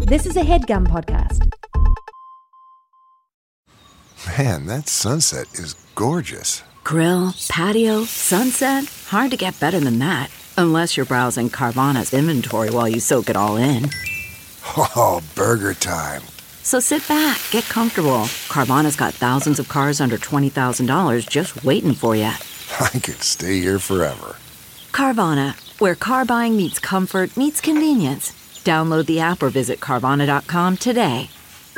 This is a HeadGum podcast. Man, that sunset is gorgeous. Grill, patio, sunset. Hard to get better than that. Unless you're browsing Carvana's inventory while you soak it all in. Oh, burger time. So sit back, get comfortable. Carvana's got thousands of cars under $20,000 just waiting for you. I could stay here forever. Carvana, where car buying meets comfort meets convenience. Download the app or visit Carvana.com today.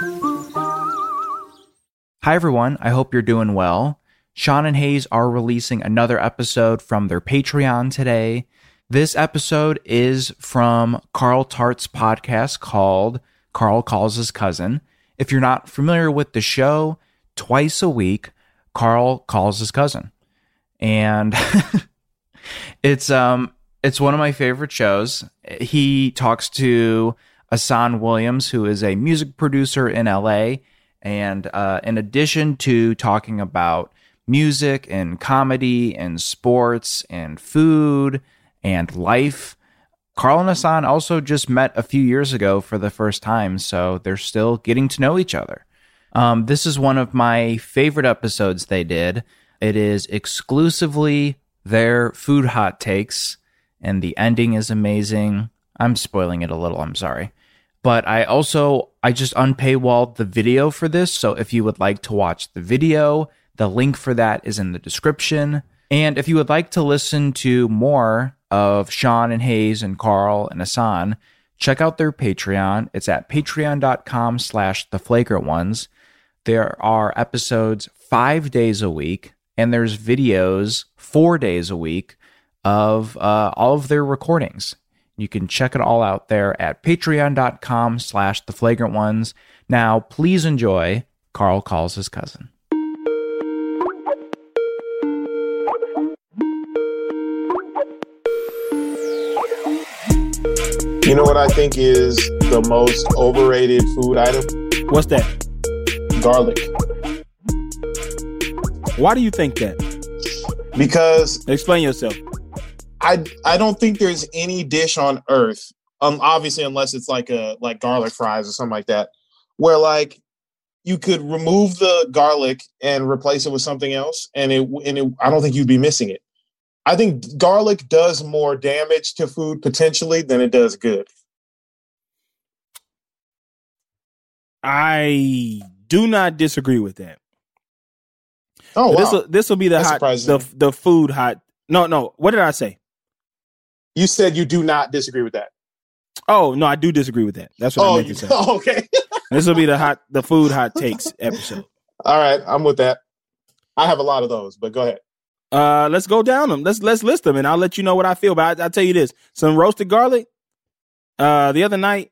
Hi, everyone. I hope you're doing well. Sean and Hayes are releasing another episode from their Patreon today. This episode is from Carl Tart's podcast called Carl Calls His Cousin. If you're not familiar with the show, twice a week, Carl calls his cousin. And it's one of my favorite shows. He talks to Asan Williams, who is a music producer in LA. And in addition to talking about music and comedy and sports and food and life, Carl and Asan also just met a few years ago for the first time, so they're still getting to know each other. This is one of my favorite episodes they did. It is exclusively their food hot takes, and the ending is amazing. I'm spoiling it a little, I'm sorry. But I just unpaywalled the video for this, so if you would like to watch the video, the link for that is in the description. And if you would like to listen to more of Sean and Hayes and Carl and Asan, check out their Patreon. It's at patreon.com/theflagrantones. There are episodes 5 days a week, and there's videos 4 days a week of all of their recordings. You can check it all out there at patreon.com/theflagrantones. Now, please enjoy Carl Calls His Cousin. You know what I think is the most overrated food item? What's that? Garlic. Why do you think that? Because Explain yourself. I don't think there's any dish on earth, obviously unless it's like garlic fries or something like that, where like you could remove the garlic and replace it with something else, and I don't think you'd be missing it. I think garlic does more damage to food potentially than it does good. I do not disagree with that. Oh, wow. This will be the the food hot. No. What did I say? You said you do not disagree with that. Oh, no, I do disagree with that. That's what I meant to say. Oh, okay. This will be the food hot takes episode. All right, I'm with that. I have a lot of those, but go ahead. Let's go down them. Let's list them, and I'll let you know what I feel. But I'll tell you this: some roasted garlic. The other night,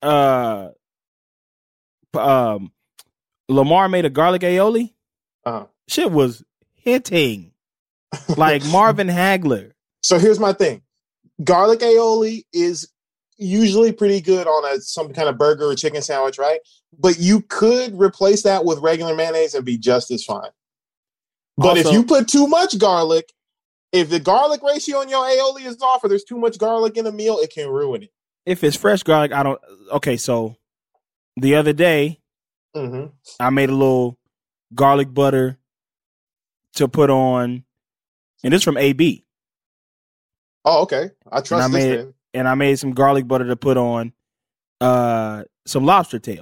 Lamar made a garlic aioli. Shit was hitting like Marvin Hagler. So here's my thing: garlic aioli is usually pretty good on some kind of burger or chicken sandwich, right? But you could replace that with regular mayonnaise and be just as fine. But also, if you put too much garlic, if the garlic ratio in your aioli is off or there's too much garlic in a meal, it can ruin it. If it's fresh garlic, I don't... Okay, so the other day, I made a little garlic butter to put on, and this from AB. Oh, okay. I trust this then. And I made some garlic butter to put on some lobster tail.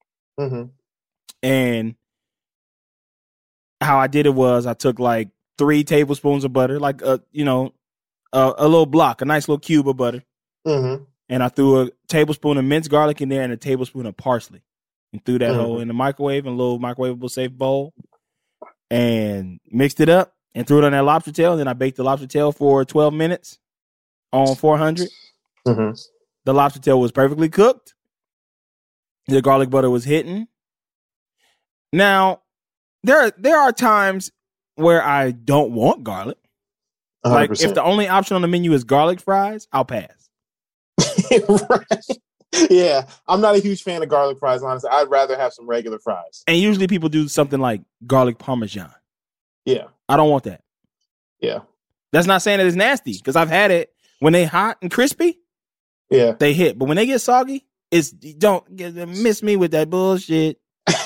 And how I did it was I took like 3 tablespoons of butter, like a little block, a nice little cube of butter. And I threw a tablespoon of minced garlic in there and a tablespoon of parsley, and threw that whole in the microwave in a little microwavable safe bowl, and mixed it up and threw it on that lobster tail. And then I baked the lobster tail for 12 minutes on 400. The lobster tail was perfectly cooked. The garlic butter was hitting. Now, there are times where I don't want garlic. 100%. Like if the only option on the menu is garlic fries, I'll pass. Right. Yeah, I'm not a huge fan of garlic fries, honestly. I'd rather have some regular fries. And usually people do something like garlic parmesan. Yeah. I don't want that. Yeah. That's not saying that it's nasty, because I've had it when they hot and crispy. Yeah. They hit. But when they get soggy, don't miss me with that bullshit.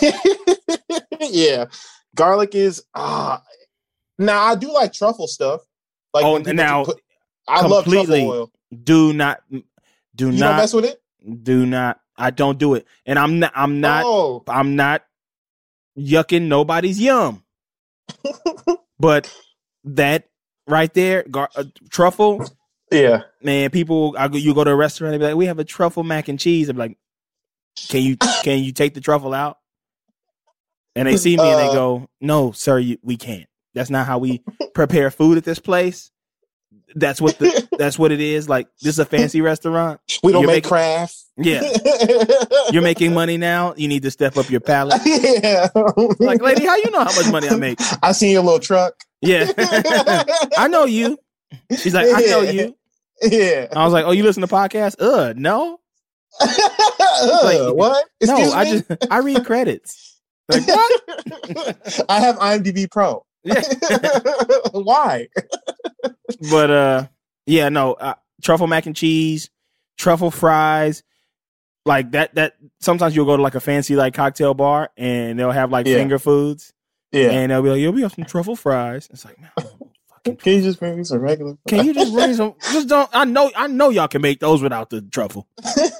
Yeah, garlic is. Now I do like truffle stuff. Like I love truffle oil. Do not mess with it. Do not. I don't do it, and I'm not. I'm not yucking nobody's yum. But that right there, truffle. Yeah, man. People, you go to a restaurant and be like, "We have a truffle mac and cheese." I'm like, "Can you take the truffle out?" And they see me and they go, "No, sir, we can't. That's not how we prepare food at this place. That's what it is. Like, this is a fancy restaurant. We don't make craft. Yeah, you're making money now. You need to step up your palate. Yeah, like, lady, how you know how much money I make? I seen your little truck. Yeah, I know you. She's like, I know you. Yeah, I was like, oh, you listen to podcasts? No. Like, what? Excuse me? I read credits. Like, what? I have IMDb Pro. Yeah. Why? But truffle mac and cheese, truffle fries, like that. Sometimes you'll go to like a fancy like cocktail bar and they'll have like finger foods. Yeah, and they'll be like, "You'll be have some truffle fries." It's like, man, can you just bring me some regular fries? Can you just bring some? Just don't. I know y'all can make those without the truffle.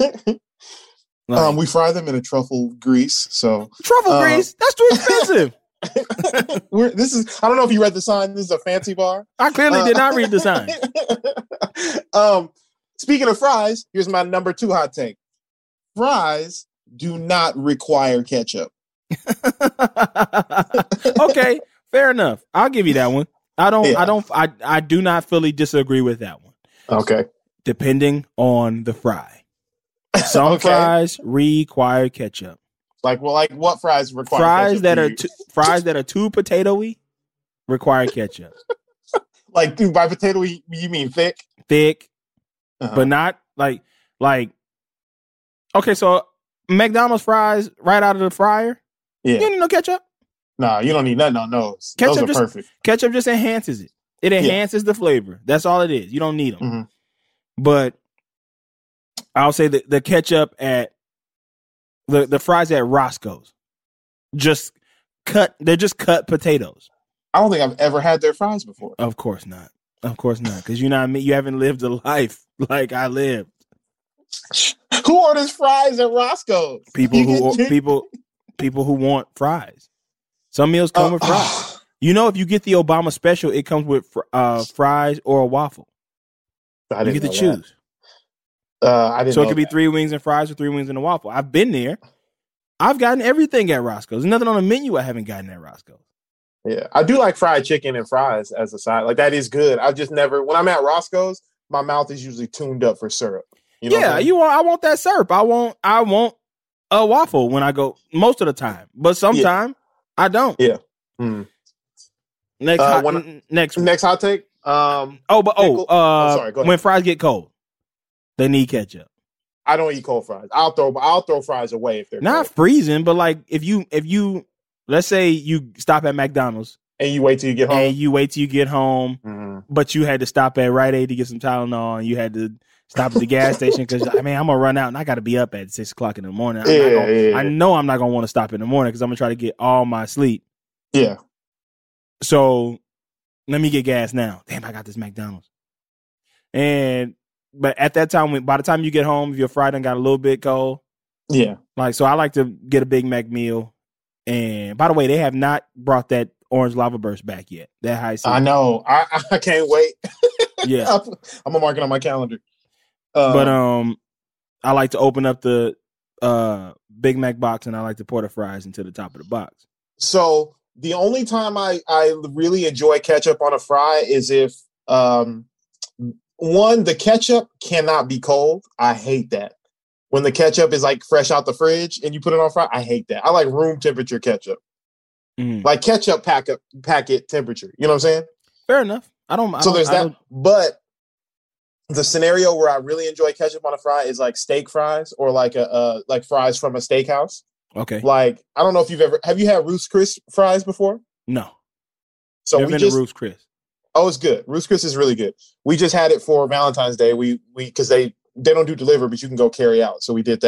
We fry them in a truffle grease. So truffle grease? That's too expensive. I don't know if you read the sign. This is a fancy bar. I clearly did not read the sign. Speaking of fries, here's my number 2 hot take. Fries do not require ketchup. Okay, fair enough. I'll give you that one. I do not fully disagree with that one. Okay. Depending on the fry. Some fries require ketchup. Like what fries require fries ketchup? Fries that are too potato-y require ketchup. Like, dude, by potato-y, you mean thick? Thick, but not like. Okay, so McDonald's fries right out of the fryer. Yeah. You don't need no ketchup. No, you don't need nothing on those. Those are perfect. Ketchup just enhances it. It enhances the flavor. That's all it is. You don't need them. Mm-hmm. But I'll say that the ketchup at the fries at Roscoe's they're just cut potatoes. I don't think I've ever had their fries before. Of course not. Because you know what I mean? You haven't lived a life like I lived. Who orders fries at Roscoe's? People who want fries. Some meals come with fries. You know, if you get the Obama special, it comes with fries or a waffle. You get to choose. I didn't. So it could be 3 wings and fries or 3 wings and a waffle. I've been there. I've gotten everything at Roscoe's. There's nothing on the menu I haven't gotten at Roscoe's. Yeah, I do like fried chicken and fries as a side. Like, that is good. I've just never, when I'm at Roscoe's, my mouth is usually tuned up for syrup. You know I want that syrup. I want a waffle when I go most of the time, but sometimes I don't. Yeah. Next hot take. Sorry, go ahead. When fries get cold, they need ketchup. I don't eat cold fries. I'll throw fries away if they're not cold. Freezing, but like if you let's say you stop at McDonald's and you wait till you get home, mm-hmm. but you had to stop at Rite Aid to get some Tylenol, and you had to stop at the gas station because I'm gonna run out and I got to be up at 6 o'clock in the morning. I know I'm not gonna want to stop in the morning because I'm gonna try to get all my sleep. Yeah. So let me get gas now. Damn, I got this McDonald's. But at that time, by the time you get home, if your fry done got a little bit cold. Yeah. So I like to get a Big Mac meal. And by the way, they have not brought that orange lava burst back yet. That high season. I know. I can't wait. Yeah. I'm gonna mark it on my calendar. But I like to open up the Big Mac box and I like to pour the fries into the top of the box. So the only time I really enjoy ketchup on a fry is if one, the ketchup cannot be cold. I hate that. When the ketchup is like fresh out the fridge and you put it on fry, I hate that. I like room temperature ketchup. Like ketchup packet temperature. You know what I'm saying? Fair enough. But the scenario where I really enjoy ketchup on a fry is like steak fries or like like fries from a steakhouse. Okay. Like, I don't know if have you had Ruth's Chris fries before? No. So Never been to Ruth's Chris. Oh, it's good. Ruth's Chris is really good. We just had it for Valentine's Day. We because they don't do deliver, but you can go carry out. So we did that.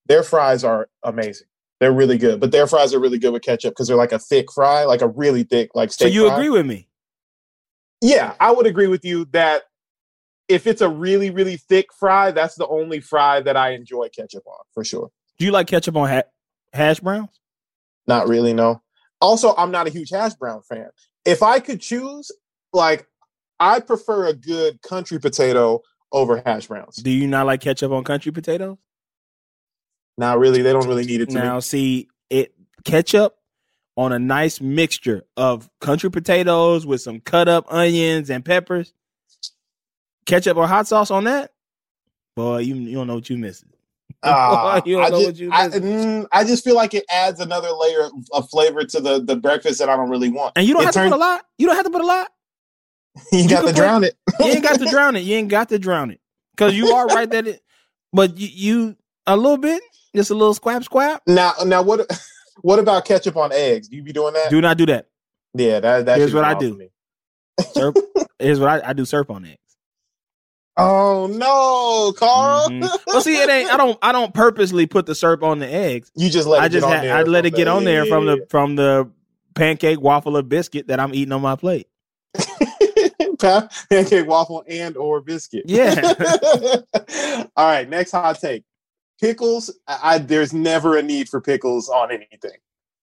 Their fries are amazing. They're really good, but their fries are really good with ketchup because they're like a thick fry, like a really thick, like steak. So you fry. agree with me? Yeah, I would agree with you that if it's a really, really thick fry, that's the only fry that I enjoy ketchup on, for sure. Do you like ketchup on hash browns? Not really, no. Also, I'm not a huge hash brown fan. If I could choose, like, I prefer a good country potato over hash browns. Do you not like ketchup on country potatoes? Not really. They don't really need it to Now, me. see, ketchup on a nice mixture of country potatoes with some cut up onions and peppers. Ketchup or hot sauce on that? Boy, you don't know what you missing. I just feel like it adds another layer of flavor to the breakfast that I don't really want. And you don't have to put a lot. You don't have to put a lot. You got to drown it. You ain't got to drown it. You ain't got to drown it. Because you are right that but you a little bit, just a little squab. Now what about ketchup on eggs? Do you be doing that? Do not do that. Yeah, that here's what I do. Here's what I do: syrup on eggs. Oh no, Carl! Mm-hmm. Well, see, it ain't. I don't purposely put the syrup on the eggs. You just let it get on there. I let it get on there from the pancake, waffle, or biscuit that I'm eating on my plate. Pancake, waffle, and or biscuit. Yeah. All right. Next hot take: pickles. There's never a need for pickles on anything.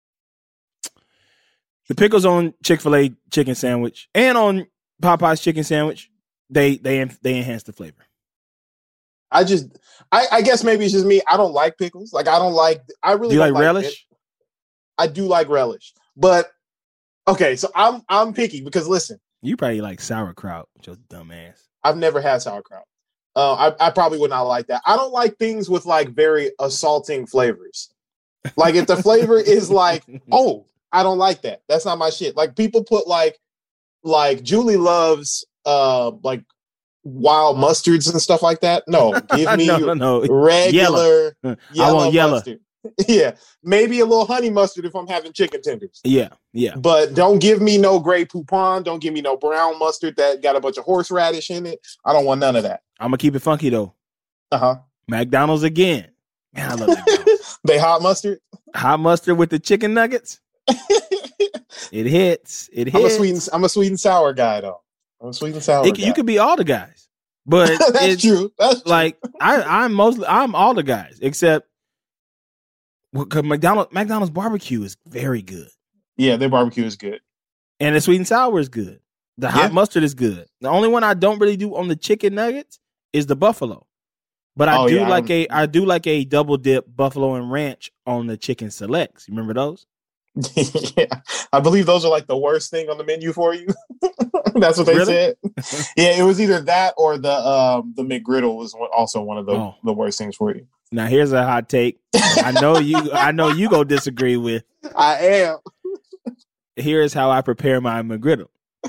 The pickles on Chick-fil-A chicken sandwich and on Popeye's chicken sandwich. They enhance the flavor. I guess maybe it's just me. I don't like pickles. Like I really do you don't like relish? It. I do like relish, but okay. So I'm picky because listen, you probably like sauerkraut, your dumb ass. I've never had sauerkraut. I probably would not like that. I don't like things with like very assaulting flavors. Like if the flavor is like, oh, I don't like that. That's not my shit. Like people put like Julie loves like wild mustards and stuff like that. No, give me no. regular yellow. I want yellow mustard. Yeah, maybe a little honey mustard if I'm having chicken tenders. Yeah. But don't give me no Grey Poupon. Don't give me no brown mustard that got a bunch of horseradish in it. I don't want none of that. I'm gonna keep it funky though. McDonald's again. Man, I love McDonald's. They hot mustard. Hot mustard with the chicken nuggets. It hits. I'm a sweet and sour guy though. I'm a sweet and sour guy. You could be all the guys, but that's true. That's true. Like I'm all the guys except because McDonald's barbecue is very good. Yeah, their barbecue is good, and the sweet and sour is good. The hot mustard is good. The only one I don't really do on the chicken nuggets is the buffalo, but I do like a double dip buffalo and ranch on the chicken selects. You remember those? Yeah, I believe those are like the worst thing on the menu for you. That's what they said. Yeah, it was either that or the McGriddle was also one of the worst things for you. Now here's a hot take. I know you go disagree with. I am. Here's how I prepare my McGriddle.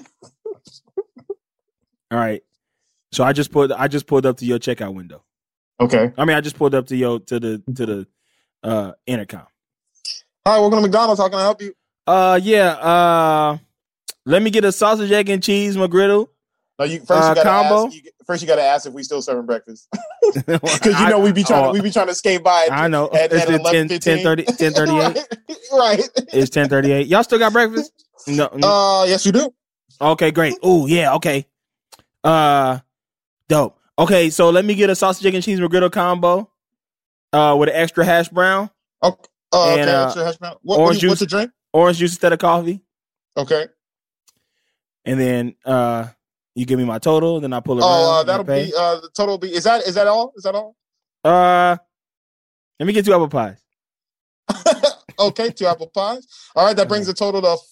All right. So I just pulled up to your checkout window. Okay. I mean, I just pulled up to the intercom. Hi, welcome to McDonald's. How can I help you? Let me get a sausage, egg, and cheese McGriddle. No, you gotta first you gotta ask if we still serving breakfast. Because we be trying to skate by. I know. It's 10:38. Right. It's 10:38. Y'all still got breakfast? No. Yes, we do. Okay, great. Oh yeah. Okay. Dope. Okay, so let me get a sausage, egg, and cheese McGriddle combo. With an extra hash brown. Okay. Extra hash brown. What's the drink? Orange juice instead of coffee. Okay. And then you give me my total, and then I pull it around. That'll be the total. Be is that all? Is that all? Let me get 2 apple pies. Okay, 2 apple pies. All right, that brings the total to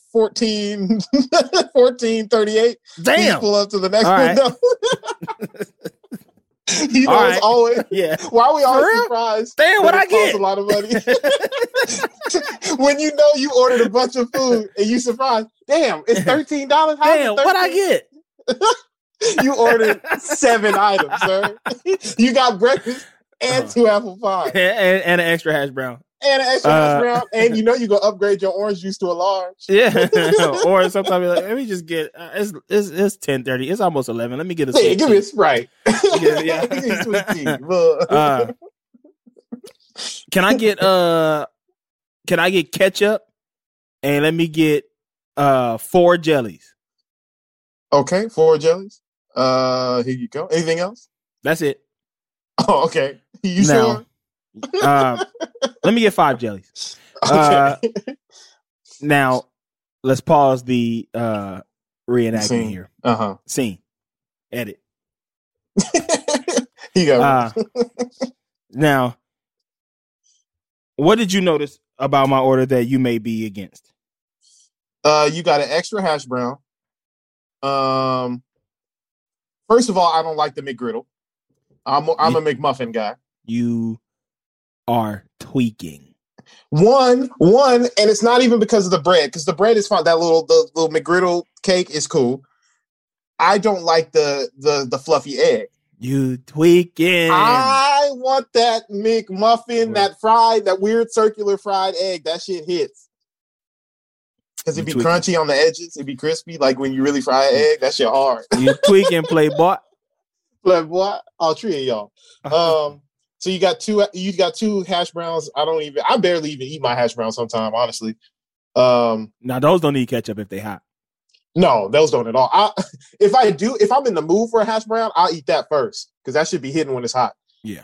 14.38. Damn. Please pull up to the next window. You know, it's always Why are we always surprised? Damn, what I get? A lot of money. When you know you ordered a bunch of food and you surprised. Damn, it's $13. Damn, what I get? You ordered 7 items, sir. You got breakfast and 2 apple pies and an extra hash brown. And an extra hash brown, and you know you gonna upgrade your orange juice to a large. Yeah, or sometimes you're like, let me just get. It's 10:30. It's almost 11. Let me get a. Hey, give me a Sprite. Can I get ketchup? And let me get 4 jellies. Okay, 4 jellies. Here you go. Anything else? That's it. Oh, okay. You sure? Let me get 5 jellies. Okay. Now, let's pause the reenactment here. Scene. Edit. You go. Now, what did you notice about my order that you may be against? You got an extra hash brown. First of all, I don't like the McGriddle. I'm a McMuffin guy. You are tweaking. One, and it's not even because of the bread, because the bread is fine. The little McGriddle cake is cool. I don't like the fluffy egg. You tweaking. I want that McMuffin, that weird circular fried egg. That shit hits. Because it'd be crunchy on the edges. It'd be crispy. Like when you really fry an egg, that shit hard. You tweaking, playboy. Playboy. All 3 of y'all. So you got two hash browns. I barely even eat my hash browns sometimes, honestly. Now those don't need ketchup if they hot. No, those don't at all. If I'm in the mood for a hash brown, I'll eat that first because that should be hidden when it's hot. Yeah.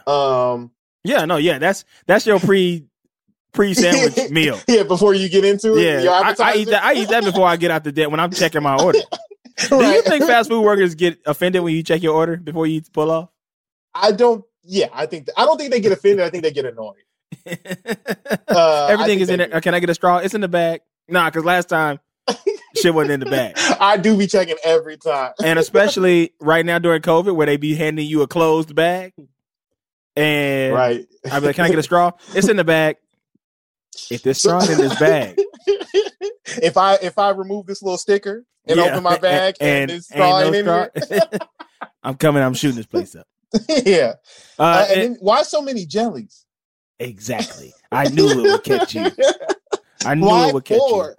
That's your pre-sandwich meal. Yeah, before you get into it. Yeah, I eat that before I get out the day when I'm checking my order. Do you think fast food workers get offended when you check your order before you pull off? I don't. Yeah, I don't think they get offended. I think they get annoyed. Everything is in it. Can I get a straw? It's in the bag. Nah, because last time shit wasn't in the bag. I do be checking every time. And especially right now during COVID where they be handing you a closed bag. And right. I'd be like, can I get a straw? It's in the bag. If there's straw in this bag. If I remove this little sticker and open my bag and there's straw in here. I'm coming, I'm shooting this place up. Yeah. And then, why so many jellies? Exactly. I knew it would catch you. It would catch you.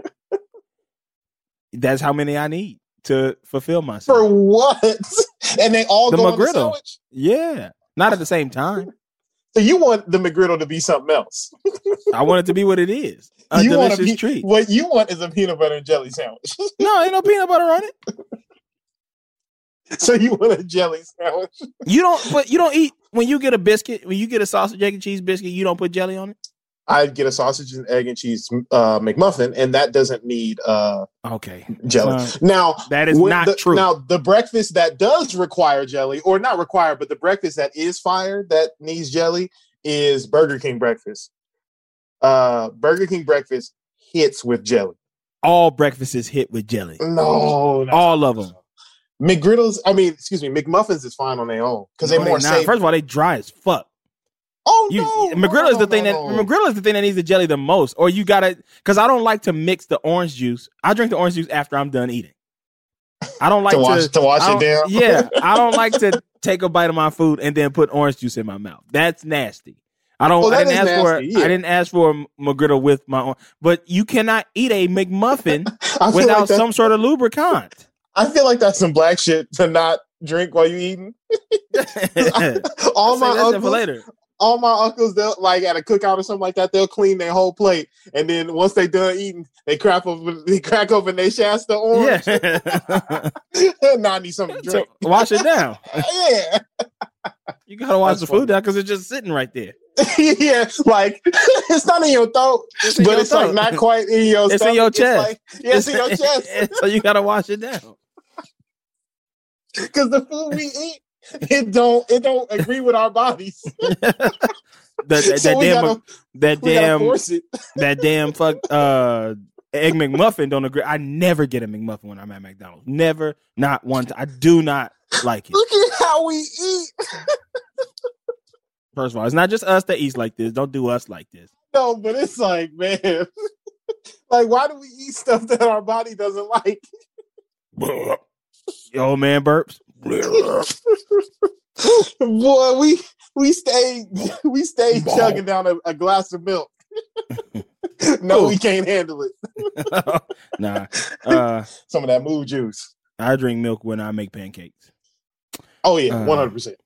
That's how many I need to fulfill myself. For what? And they all go on the sandwich? Yeah. Not at the same time. So you want the McGriddle to be something else? I want it to be what it is. A delicious treat. What you want is a peanut butter and jelly sandwich. No, ain't no peanut butter on it. So you want a jelly sandwich? You don't eat when you get a biscuit, when you get a sausage, egg, and cheese biscuit, you don't put jelly on it? I'd get a sausage and egg and cheese McMuffin, and that doesn't need jelly. Now that is not true. Now the breakfast that does require jelly, or not require, but the breakfast that is fire that needs jelly is Burger King breakfast. Burger King breakfast hits with jelly. All breakfasts hit with jelly. No, all of them. McMuffins is fine on their own because they're more safe. First of all, they dry as fuck. McGriddle is the thing that needs the jelly the most. Or you gotta, because I don't like to mix the orange juice. I drink the orange juice after I'm done eating. I don't like to wash it down. Yeah, I don't like to take a bite of my food and then put orange juice in my mouth. That's nasty. I didn't ask for a McGriddle with my own. But you cannot eat a McMuffin without some sort of lubricant. I feel like that's some black shit to not drink while you eating. All my uncles, they'll like at a cookout or something like that, they'll clean their whole plate, and then once they done eating, they crack open their Shasta orange. Yeah. Now I need something to drink. So wash it down. Yeah. You gotta wash the food down because it's just sitting right there. Yeah, like it's not in your throat, but it's like not quite in your stomach. It's in your chest. It's in your chest. So you gotta wash it down. Because the food we eat, it don't agree with our bodies. that damn fuck egg McMuffin don't agree. I never get a McMuffin when I'm at McDonald's. Never, not one time. I do not like it. Look at how we eat. First of all, it's not just us that eats like this. Don't do us like this. No, but it's like, man, like why do we eat stuff that our body doesn't like? Yo, man, burps. Boy, we stayed chugging down a glass of milk. No, we can't handle it. Nah. Some of that mood juice. I drink milk when I make pancakes. Oh yeah, 100%.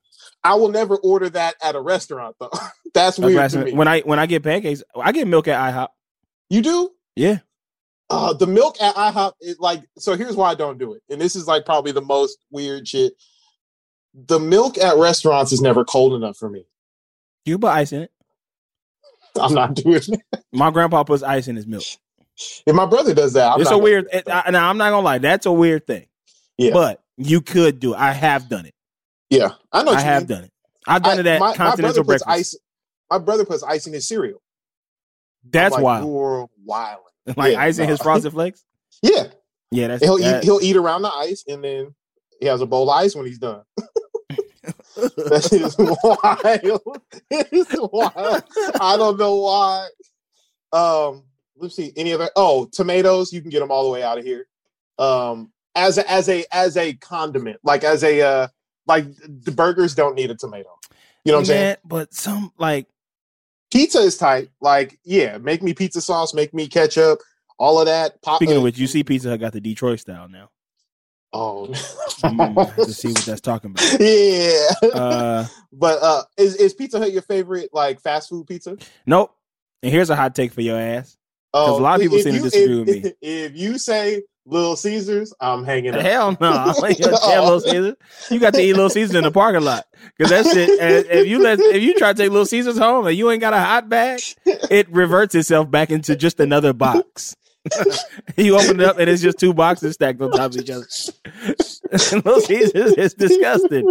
I will never order that at a restaurant though. That's weird to me. When I get pancakes, I get milk at IHOP. You do? Yeah. The milk at IHOP is like, so here's why I don't do it. And this is like probably the most weird shit. The milk at restaurants is never cold enough for me. You put ice in it. I'm not doing it. My grandpa puts ice in his milk. If my brother does that, it's a weird. Now I'm not gonna lie, that's a weird thing. Yeah, but you could do it. I have done it. Yeah, I know. I have done it. I've done it at Continental Breakfast. My brother puts ice in his cereal. That's like, wild. You're wild. Like ice in his Frosted Flakes. Yeah, yeah. He'll eat around the ice, and then he has a bowl of ice when he's done. That shit is wild. It's wild. I don't know why. Let's see. Any other? Oh, tomatoes. You can get them all the way out of here. As a condiment, like the burgers don't need a tomato. You know what I'm saying? But some like pizza is tight. Like, yeah, make me pizza sauce, make me ketchup, all of that. Speaking of which, you see Pizza Hut got the Detroit style now. Oh, to see what that's talking about. Yeah. But is Pizza Hut your favorite like fast food pizza? Nope. And here's a hot take for your ass. Because a lot of people seem to disagree with me. If you say Little Caesars, I'm hanging up. Hell no. Little Caesars. You got to eat Little Caesars in the parking lot. Because that shit, if you try to take Little Caesars home and you ain't got a hot bag, it reverts itself back into just another box. You open it up and it's just two boxes stacked on top of each other. Little Caesars is disgusting.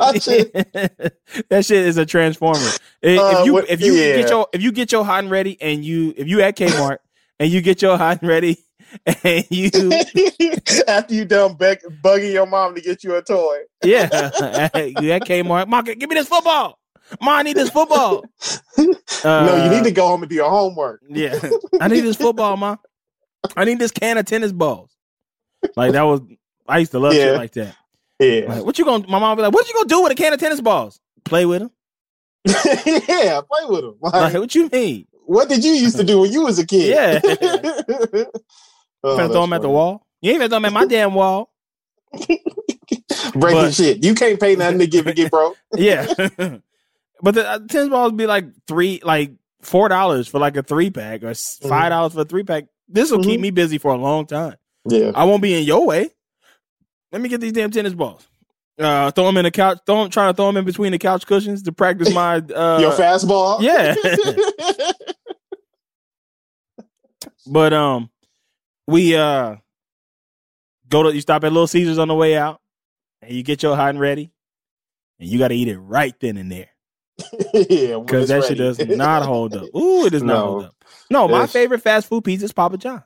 That shit is a transformer. If you get your hot and ready and if you at Kmart and you get your hot and ready and you after you done bugging your mom to get you a toy. Yeah. You at Kmart. Mom, give me this football. Mom, I need this football. No, you need to go home and do your homework. Yeah. I need this football, Mom. I need this can of tennis balls. Like I used to love shit like that. Yeah. Like, my mom would be like, what you gonna do with a can of tennis balls? Play with them. Yeah, play with them. Like, what you mean? What did you used to do when you was a kid? Yeah. Finna throw them at the wall. You ain't finna throw them at my damn wall. Breaking shit. You can't pay nothing to get broke. Yeah. But the tennis balls be like $4 for like a 3-pack or $5 for a 3-pack. This will keep me busy for a long time. Yeah. I won't be in your way. Let me get these damn tennis balls. Throw them in the couch. Trying to throw them in between the couch cushions to practice my your fastball. Yeah. But we you stop at Little Caesars on the way out, and you get your hot and ready, and you got to eat it right then and there. Yeah, because that shit does not hold up. Ooh, it does not hold up. No, my favorite fast food pizza is Papa John's.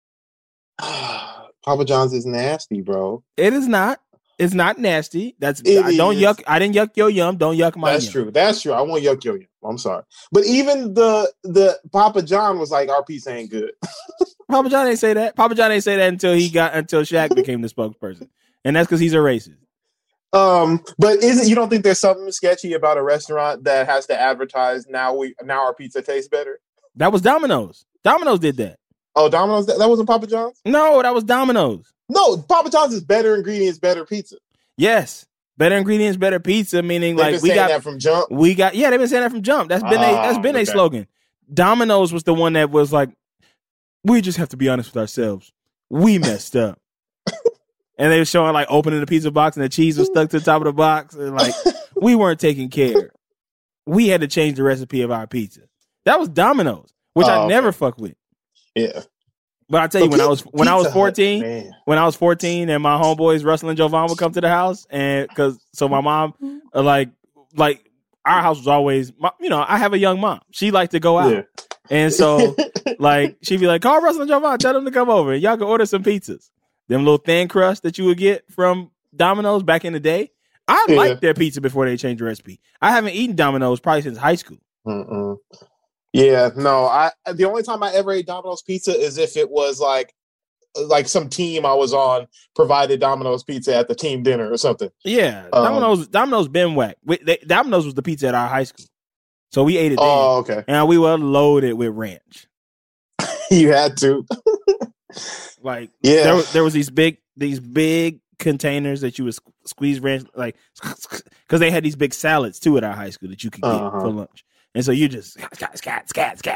Papa John's is nasty, bro. It is not. It's not nasty. I didn't yuck your yum. Don't yuck my yum. That's true. I won't yuck your yum. I'm sorry. But even the Papa John was like, our pizza ain't good. Papa John ain't say that. Papa John ain't say that until Shaq became the spokesperson. And that's because he's a racist. But you don't think there's something sketchy about a restaurant that has to advertise now our pizza tastes better? That was Domino's. Domino's did that. Oh, Domino's? That wasn't Papa John's? No, that was Domino's. No, Papa John's is better ingredients, better pizza. Yes. Better ingredients, better pizza, meaning they've been saying that from jump. They've been saying that from jump. That's been a slogan. Domino's was the one that was like, we just have to be honest with ourselves. We messed up. And they were showing like opening the pizza box and the cheese was stuck to the top of the box. And like, we weren't taking care. We had to change the recipe of our pizza. That was Domino's, which I never fuck with. Yeah. But I tell you, when I was 14 and my homeboys Russell and Jovan would come to the house, and so my mom like our house was always, I have a young mom. She liked to go out. Yeah. And so like she'd be like, call Russell and Jovan, tell them to come over and y'all can order some pizzas. Them little thin crust that you would get from Domino's back in the day. I liked their pizza before they changed the recipe. I haven't eaten Domino's probably since high school. Mm-mm. Yeah, no. The only time I ever ate Domino's pizza is if it was like some team I was on provided Domino's pizza at the team dinner or something. Yeah, Domino's been whack. Domino's was the pizza at our high school, so we ate it. Oh, okay. And we were loaded with ranch. You had to. Like, yeah, there was these big containers that you would squeeze ranch, like, because they had these big salads too at our high school that you could get for lunch. And so you just scat.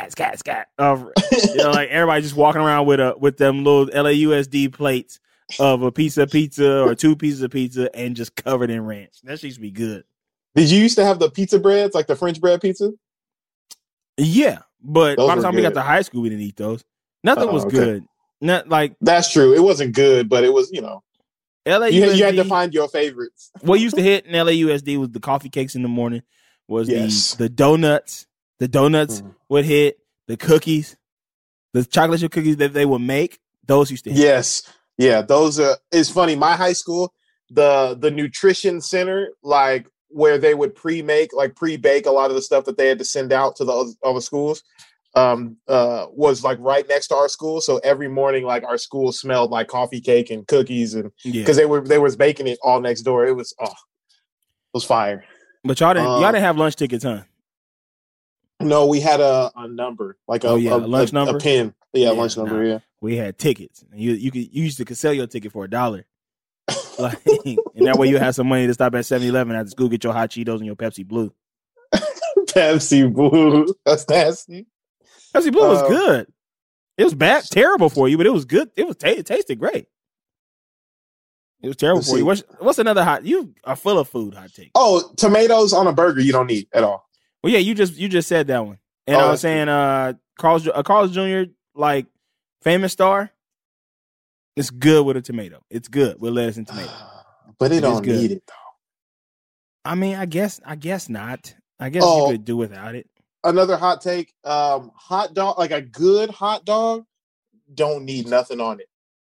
Like everybody just walking around with them little LAUSD plates of a piece of pizza or 2 pieces of pizza and just covered in ranch. That used to be good. Did you used to have the pizza breads, like the French bread pizza? Yeah, but those by the time we got good. to high school, we didn't eat those. Nothing was good. Not like that's true. It wasn't good, but it was, LAUSD. You had to find your favorites. What used to hit in LAUSD was the coffee cakes in the morning. Was the donuts. The donuts would hit. The cookies, the chocolate chip cookies that they would make. Those used to hit. Yes. Yeah, those are. It's funny. My high school, the nutrition center, like where they would pre-bake a lot of the stuff that they had to send out to the other schools, was like right next to our school. So every morning, like our school smelled like coffee cake and cookies, and because they was baking it all next door. It was fire. But y'all didn't have lunch tickets, huh? No, we had a number, like a lunch number, a pin. Yeah, lunch number. Yeah, we had tickets. You used to sell your ticket for $1. Like, and that way you have some money to stop at 7-Eleven after school, get your hot Cheetos and your Pepsi Blue. Pepsi Blue, that's nasty. Pepsi Blue was good. It was terrible for you, but it was good. It tasted great. It was terrible for you. What's another hot? You are full of food hot take. Oh, tomatoes on a burger you don't need at all. Well, yeah, you just said that one, and I was saying, Carl's Jr. like famous star. It's good with a tomato. It's good with lettuce and tomato. But it don't need it though. I mean, I guess not. I guess you could do without it. Another hot take: hot dog, like a good hot dog, don't need nothing on it.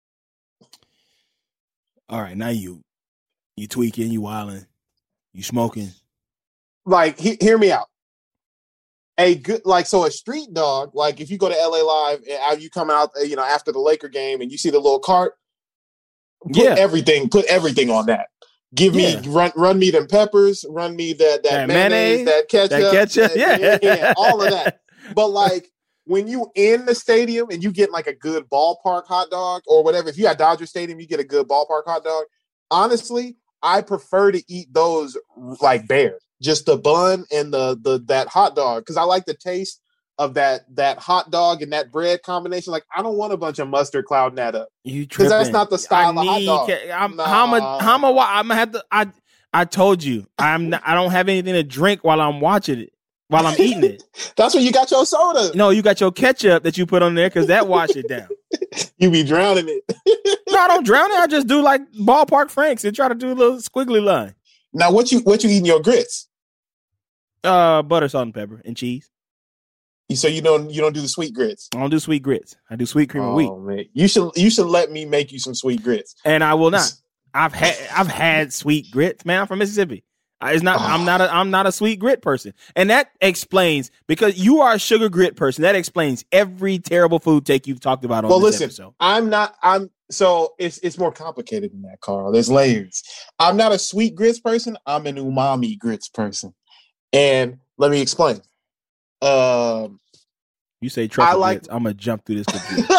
All right, now you tweaking, you wilding, you smoking. Like, hear me out. A good, like, so a street dog, like if you go to LA Live and you come out, after the Laker game and you see the little cart, put everything on that. Give me run me them peppers, run me that mayonnaise, that ketchup, all of that. But like when you in the stadium and you get like a good ballpark hot dog or whatever, if you at Dodger Stadium, you get a good ballpark hot dog. Honestly, I prefer to eat those like bare. Just the bun and that hot dog, because I like the taste of that hot dog and that bread combination. Like, I don't want a bunch of mustard clouding that up, because that's not the style of hot dog. I'm gonna have to. I told you I don't have anything to drink while I'm watching it, while I'm eating it. That's when you got your soda. No, you got your ketchup that you put on there because that wash it down. You be drowning it. No, I don't drown it. I just do like ballpark Franks and try to do a little squiggly line. Now, what you eating your grits? Butter, salt, and pepper, and cheese. So you don't do the sweet grits? I don't do sweet grits. I do sweet cream of wheat. Man. You should let me make you some sweet grits. And I will not. I've had sweet grits, man. I'm from Mississippi. I'm not a sweet grit person, and that explains, because you are a sugar grit person. That explains every terrible food take you've talked about on this episode. So it's more complicated than that, Carl. There's layers. I'm not a sweet grits person. I'm an umami grits person. And let me explain. You say truffle grits, I'm gonna jump through this computer.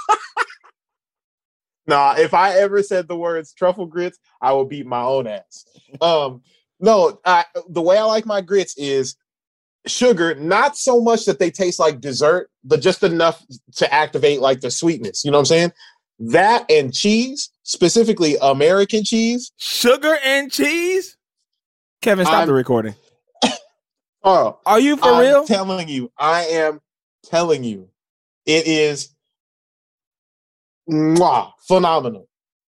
Nah, if I ever said the words truffle grits, I will beat my own ass. No, the way I like my grits is sugar, not so much that they taste like dessert, but just enough to activate like the sweetness. You know what I'm saying? That and cheese, specifically American cheese. Sugar and cheese? Kevin, stop the recording. Oh, are you for real? I am telling you. It is phenomenal.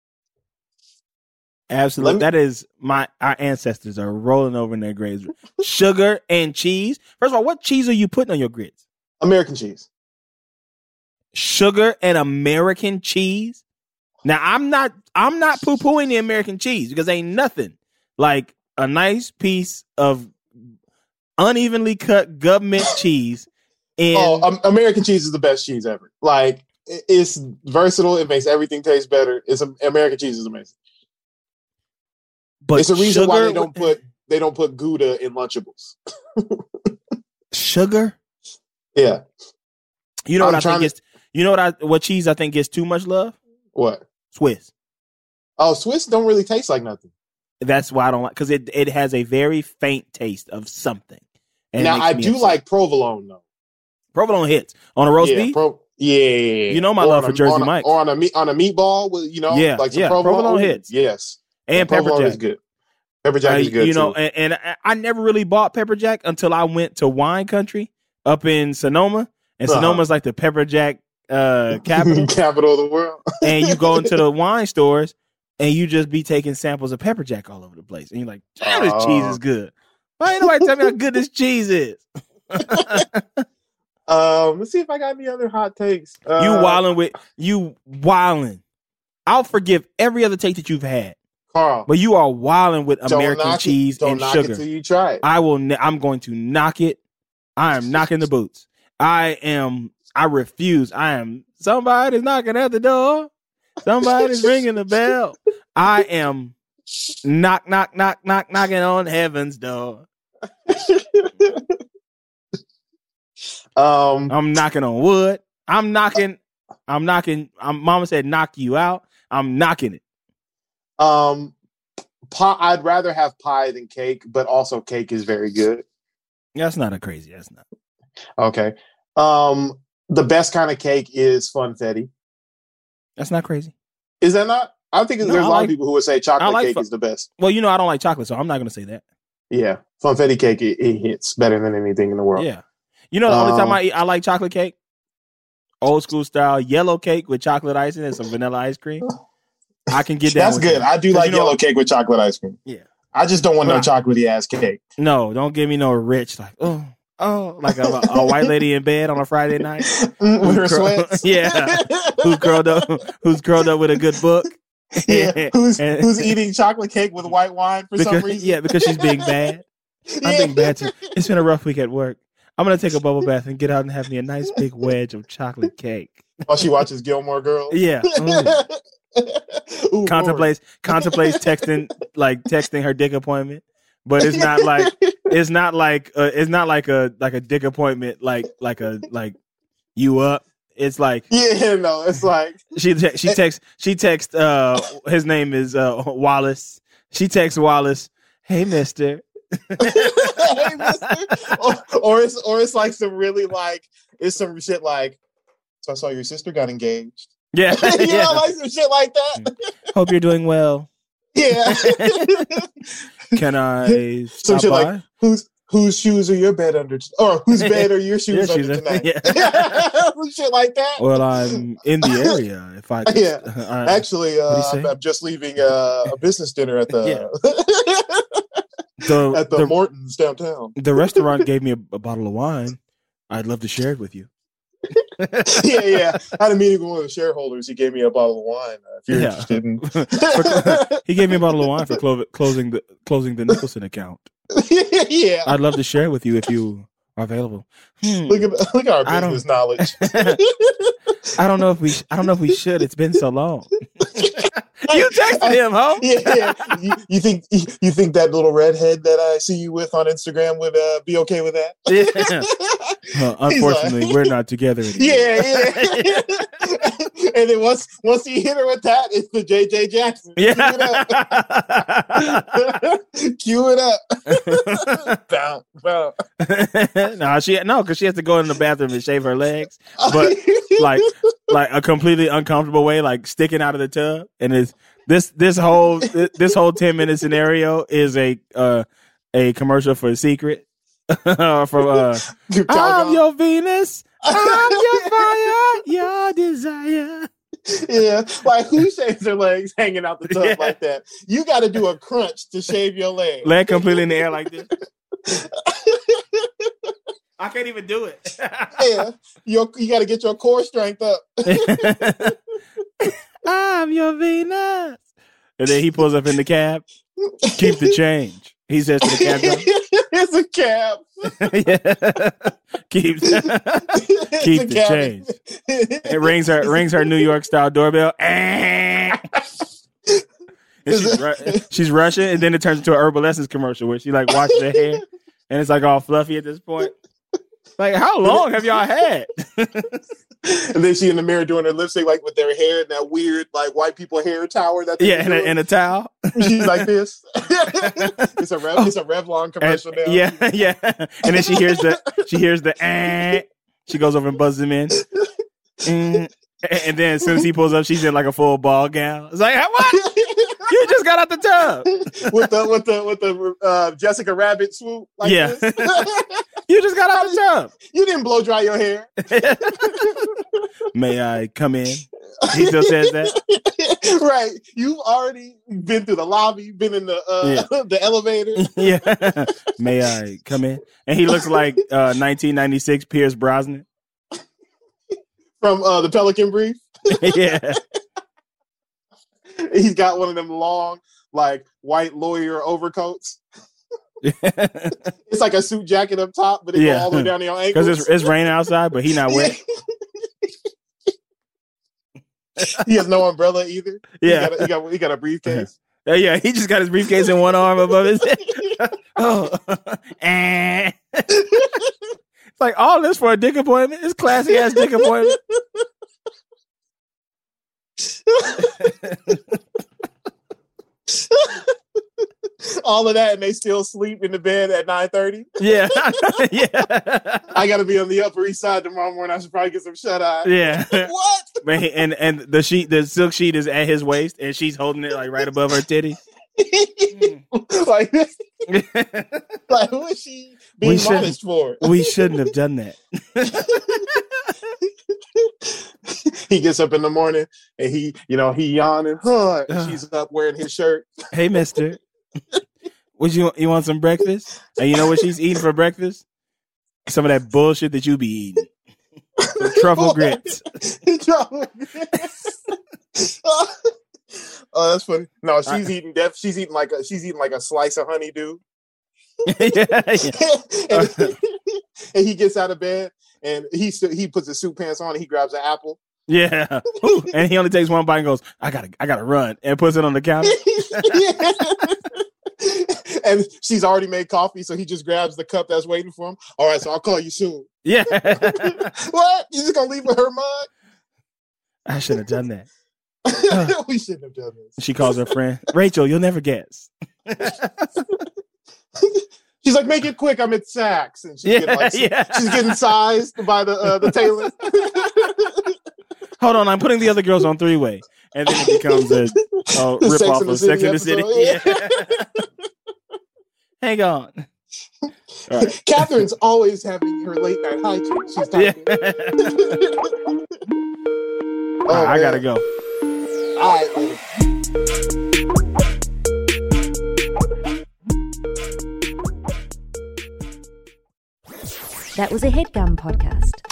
Absolutely. That is our ancestors are rolling over in their graves. Sugar and cheese. First of all, what cheese are you putting on your grits? American cheese. Sugar and American cheese. Now I'm not poo-pooing the American cheese, because ain't nothing like a nice piece of unevenly cut government cheese. American cheese is the best cheese ever. Like, it's versatile. It makes everything taste better. American cheese is amazing. But it's a reason why they don't put Gouda in Lunchables. Sugar? Yeah. You know what I think what cheese I think gets too much love? What? Swiss. Oh, Swiss don't really taste like nothing. That's why I don't like, because it has a very faint taste of something. And now I do like provolone though. Provolone hits on a roast beef. You know my love for Jersey Mike's. Or on a meatball with like some provolone hits. Yes, and pepper jack is good. Pepper jack is good. You know, and I never really bought pepper jack until I went to wine country up in Sonoma, and Sonoma's like the pepper jack capital of the world. And you go into the wine stores and you just be taking samples of pepper jack all over the place, and you're like, damn, this cheese is good. Why ain't nobody tell me how good this cheese is? Let's see if I got any other hot takes. You wildin'. I'll forgive every other take that you've had, Carl, but you are wildin' with American cheese and sugar. Don't knock it till you try it. I'm going to knock it. I am knocking the boots. I refuse. Somebody's knocking at the door. Somebody's ringing the bell. I am knocking on heaven's door. I'm knocking on wood. I'm knocking. Mama said knock you out. I'm knocking it. I'd rather have pie than cake, but also cake is very good. That's not crazy. That's not. Okay. The best kind of cake is funfetti. That's not crazy. Is that not? I think there's a lot of people who would say chocolate cake is the best. Well, I don't like chocolate, so I'm not going to say that. Yeah. Funfetti cake, it hits better than anything in the world. Yeah. The only time I like chocolate cake, old school style yellow cake with chocolate icing and some vanilla ice cream. I can get that. That's good. I do like yellow cake with chocolate ice cream. Yeah. I just don't want no chocolatey ass cake. No, don't give me no rich like like a white lady in bed on a Friday night with her sweats. Yeah, who's curled up with a good book. Yeah, who's eating chocolate cake with white wine for some reason? Yeah, because she's being bad. I'm being bad too. It's been a rough week at work. I'm gonna take a bubble bath and get out and have me a nice big wedge of chocolate cake while she watches Gilmore Girls. Yeah. Ooh, contemplates texting her dick appointment, but it's not like a dick appointment like you up. It's like it's like she texts his name is Wallace. She texts Wallace, hey mister. Hey, mister. Or it's like some really it's some shit like, so I saw your sister got engaged. Yeah. Like some shit like that. Hope you're doing well. Yeah. Can I some shit by? Like whose shoes are your bed under, or whose bed are your shoes under tonight? Yeah. Some shit like that. Well, I'm in the area. If I could, actually, I'm just leaving a business dinner at the the Morton's downtown. The restaurant gave me a bottle of wine. I'd love to share it with you. Yeah. I had a meeting with one of the shareholders. He gave me a bottle of wine. If you're interested in, he gave me a bottle of wine for closing the Nicholson account. Yeah, I'd love to share it with you if you are available. Look at our business knowledge. I don't know if we should. It's been so long. You texted him, huh? Yeah. You think that little redhead that I see you with on Instagram would be okay with that? Yeah. Well, unfortunately, we're not together anymore. Yeah. And then once you hit her with that, it's the JJ Jackson. Yeah. Cue it up. Bow. Because she has to go in the bathroom and shave her legs, but like a completely uncomfortable way, like sticking out of the tub. And it's this whole 10-minute scenario is a commercial for Secret. From I'm your Venus, I'm your fire, your desire. Yeah, like who shaves their legs hanging out the tub like that? You got to do a crunch to shave your leg. Leg completely in the air like this. I can't even do it. Yeah, you got to get your core strength up. I'm your Venus. And then he pulls up in the cab. Keep the change. He says to the cab driver. It's a cab. Yeah. Keep the change. It rings her New York style doorbell. And she's rushing, and then it turns into an Herbal Essence commercial where she like washes her hair, and it's like all fluffy at this point. Like, how long have y'all had? And then she in the mirror doing her lipstick, like with their hair in that weird, like white people hair tower. That and a towel. She's like this. It's a Revlon commercial now. Yeah. And then she hears the. She goes over and buzzes him in. And then as soon as he pulls up, she's in like a full ball gown. It's like, what? You just got out the tub with the Jessica Rabbit swoop. Like this. You just got out the tub. You didn't blow dry your hair. May I come in? He still says that. Right. You've already been through the lobby, been in the elevator. Yeah. May I come in? And he looks like 1996 Pierce Brosnan. From the Pelican Brief. Yeah. He's got one of them long, like, white lawyer overcoats. It's like a suit jacket up top, but it goes all the way down to your ankles. Because it's raining outside, but he's not wet. He has no umbrella either. Yeah. He got a briefcase. Yeah, he just got his briefcase in one arm above his head. It's like all this for a dick appointment. It's classy ass dick appointment. All of that, and they still sleep in the bed at 9:30. Yeah. I got to be on the Upper East Side tomorrow morning. I should probably get some shut eye. Yeah. What? And the silk sheet is at his waist, and she's holding it like right above her titty. Like, who is she being modest for? We shouldn't have done that. He gets up in the morning and he yawning. She's up wearing his shirt. Hey, mister. You want some breakfast? And you know what she's eating for breakfast? Some of that bullshit that you be eating. Some truffle grits. Oh, that's funny. No, she's eating like a slice of honeydew. And he gets out of bed and he puts his suit pants on and he grabs an apple. Yeah. Ooh, and he only takes one bite and goes, I gotta run, and puts it on the counter. And she's already made coffee, so he just grabs the cup that's waiting for him. All right, so I'll call you soon. Yeah. What? You just gonna leave with her mug? I shouldn't have done that. We shouldn't have done this. She calls her friend, Rachel, you'll never guess. She's like, make it quick, I'm at Saks. And she's getting sized by the tailor. Hold on, I'm putting the other girls on three-way. And then it becomes a rip-off of Sex and the City. Yeah. Hang on. Right. Catherine's always having her late-night hijinks. She's talking. I gotta go. All right. That was a HeadGum podcast.